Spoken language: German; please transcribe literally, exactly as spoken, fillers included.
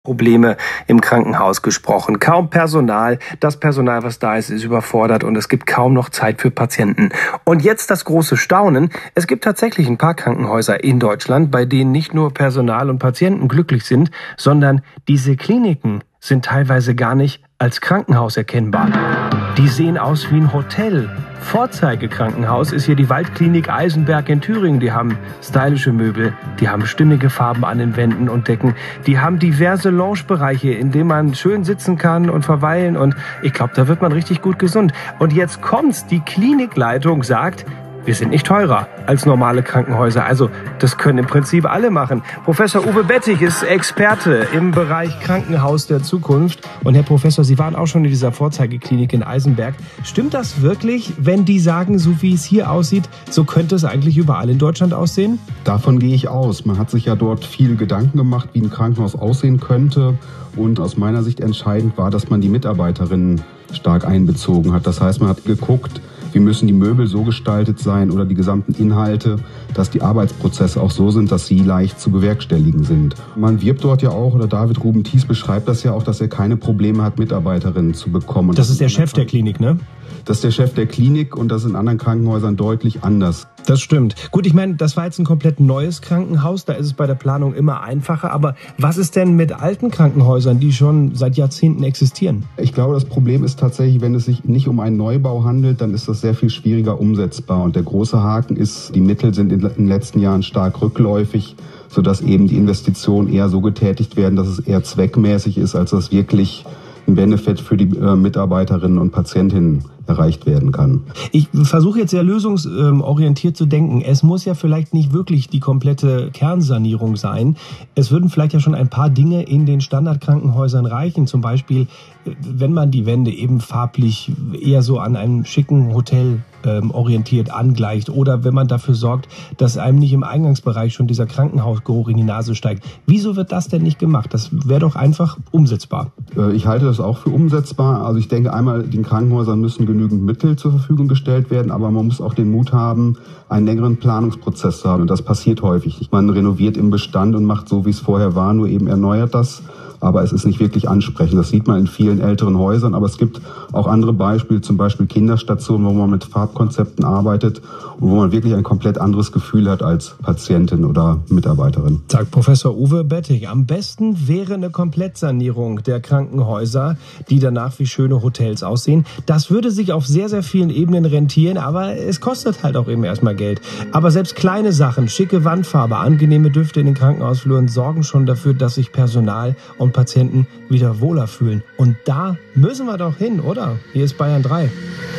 Probleme im Krankenhaus gesprochen. Kaum Personal, das Personal, was da ist, ist überfordert und es gibt kaum noch Zeit für Patienten. Und jetzt das große Staunen, es gibt tatsächlich ein paar Krankenhäuser in Deutschland, bei denen nicht nur Personal und Patienten glücklich sind, sondern diese Kliniken sind teilweise gar nicht als Krankenhaus erkennbar. Die sehen aus wie ein Hotel. Vorzeigekrankenhaus ist hier die Waldklinik Eisenberg in Thüringen. Die haben stylische Möbel, die haben stimmige Farben an den Wänden und Decken. Die haben diverse Loungebereiche, in denen man schön sitzen kann und verweilen. Und ich glaube, da wird man richtig gut gesund. Und jetzt kommt's, die Klinikleitung sagt, wir sind nicht teurer als normale Krankenhäuser. Also das können im Prinzip alle machen. Professor Uwe Bettig ist Experte im Bereich Krankenhaus der Zukunft. Und Herr Professor, Sie waren auch schon in dieser Vorzeigeklinik in Eisenberg. Stimmt das wirklich, wenn die sagen, so wie es hier aussieht, so könnte es eigentlich überall in Deutschland aussehen? Davon gehe ich aus. Man hat sich ja dort viel Gedanken gemacht, wie ein Krankenhaus aussehen könnte. Und aus meiner Sicht entscheidend war, dass man die Mitarbeiterinnen stark einbezogen hat. Das heißt, man hat geguckt, wie müssen die Möbel so gestaltet sein oder die gesamten Inhalte, dass die Arbeitsprozesse auch so sind, dass sie leicht zu bewerkstelligen sind. Man wirbt dort ja auch, oder David Ruben Thies beschreibt das ja auch, dass er keine Probleme hat, Mitarbeiterinnen zu bekommen. Das ist der Chef der Klinik, ne? Das ist der Chef der Klinik und das ist in anderen Krankenhäusern deutlich anders. Das stimmt. Gut, ich meine, das war jetzt ein komplett neues Krankenhaus, da ist es bei der Planung immer einfacher. Aber was ist denn mit alten Krankenhäusern, die schon seit Jahrzehnten existieren? Ich glaube, das Problem ist tatsächlich, wenn es sich nicht um einen Neubau handelt, dann ist das sehr viel schwieriger umsetzbar. Und der große Haken ist, die Mittel sind in den letzten Jahren stark rückläufig, sodass eben die Investitionen eher so getätigt werden, dass es eher zweckmäßig ist, als dass wirklich ein Benefit für die äh, Mitarbeiterinnen und Patientinnen erreicht werden kann. Ich versuche jetzt sehr lösungsorientiert zu denken. Es muss ja vielleicht nicht wirklich die komplette Kernsanierung sein. Es würden vielleicht ja schon ein paar Dinge in den Standardkrankenhäusern reichen. Zum Beispiel, wenn man die Wände eben farblich eher so an einem schicken Hotel ähm, orientiert angleicht oder wenn man dafür sorgt, dass einem nicht im Eingangsbereich schon dieser Krankenhausgeruch in die Nase steigt. Wieso wird das denn nicht gemacht? Das wäre doch einfach umsetzbar. Ich halte das auch für umsetzbar. Also ich denke einmal, den Krankenhäusern müssen genügend Mittel zur Verfügung gestellt werden, aber man muss auch den Mut haben, einen längeren Planungsprozess zu haben. Und das passiert häufig. Man renoviert im Bestand und macht so, wie es vorher war, nur eben erneuert das. Aber es ist nicht wirklich ansprechend. Das sieht man in vielen älteren Häusern. Aber es gibt auch andere Beispiele, zum Beispiel Kinderstationen, wo man mit Farbkonzepten arbeitet und wo man wirklich ein komplett anderes Gefühl hat als Patientin oder Mitarbeiterin. Sagt Professor Uwe Bettig. Am besten wäre eine Komplettsanierung der Krankenhäuser, die danach wie schöne Hotels aussehen. Das würde sich auf sehr, sehr vielen Ebenen rentieren, aber es kostet halt auch eben erstmal Geld. Aber selbst kleine Sachen, schicke Wandfarbe, angenehme Düfte in den Krankenhausfluren sorgen schon dafür, dass sich Personal und Patienten wieder wohler fühlen. Und da müssen wir doch hin, oder? Hier ist Bayern drei.